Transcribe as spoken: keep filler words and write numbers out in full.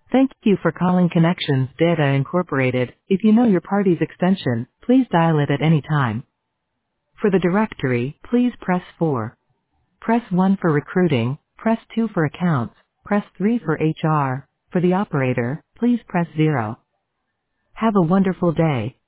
Thank you for calling Connections Data Incorporated. If you know your party's extension, please dial it at any time. For the directory, please press four. Press one for recruiting, press two for accounts, press three for H R. For the operator, please press zero. Have a wonderful day.